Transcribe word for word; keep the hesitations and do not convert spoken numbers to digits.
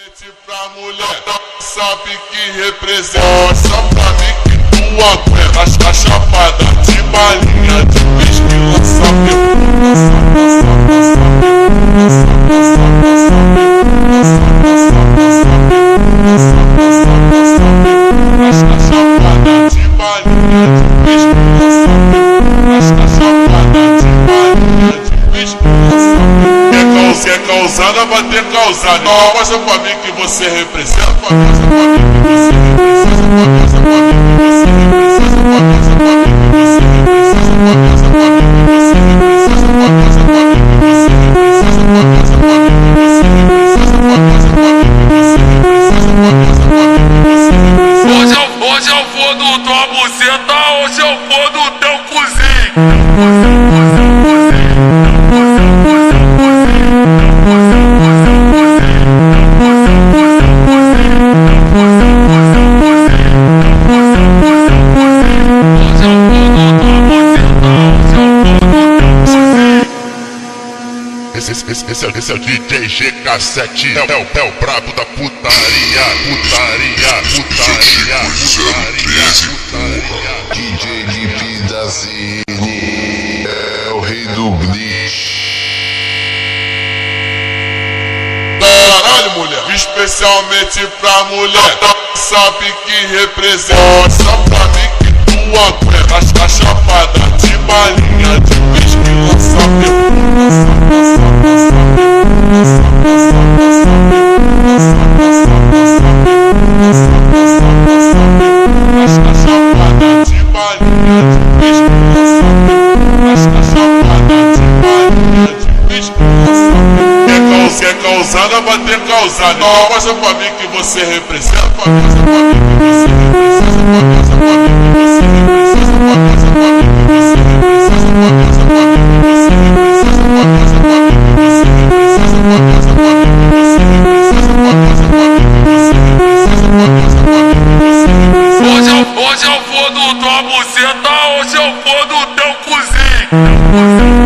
Especialmente pra mulher, sabe que representa. Só pra mim que tu aguenta a chapada de balinha, de peixe que lança a chapada de balinha, de peixe que lança a chapada de balinha, de peixe que lança. Quer causada, vai ter causada. Então mostra pra mim que você representa. Mostra pra mim que você representa. Mostra pra mim que você representa. Mostra pra mim que você representa. Mostra pra mim que você representa. Mostra pra mim que você representa. Mostra pra mim que você representa. Mostra pra mim que você representa. Mostra pra mim que você representa. Hoje eu, hoje eu vou do tua buceta, hoje eu vou do teu cozinho. Esse, esse, esse, esse, é, esse é o D J G K sete, é, o- é, o- é o brabo da putaria, putaria, putaria, putaria, putaria. D J Lipe da Zine é o rei do glitch. Caralho, mulher, especialmente pra mulher, sabe que representa. Só pra mim que tu aguenta a chapada de balinha, de peixe que lança Quer causada, vai ter causada. Então mostra pra mim que você representa. Mostra pra mim que você representa. Mostra pra mim que você representa. Mostra pra mim que você representa. Mostra pra mim que você representa. Mostra pra mim que você representa. Mostra pra mim que você representa. Mostra pra mim que você representa. Mostra pra mim que você representa. Hoje eu, hoje eu vou do tua buceta, hoje eu vou do teu cozinho.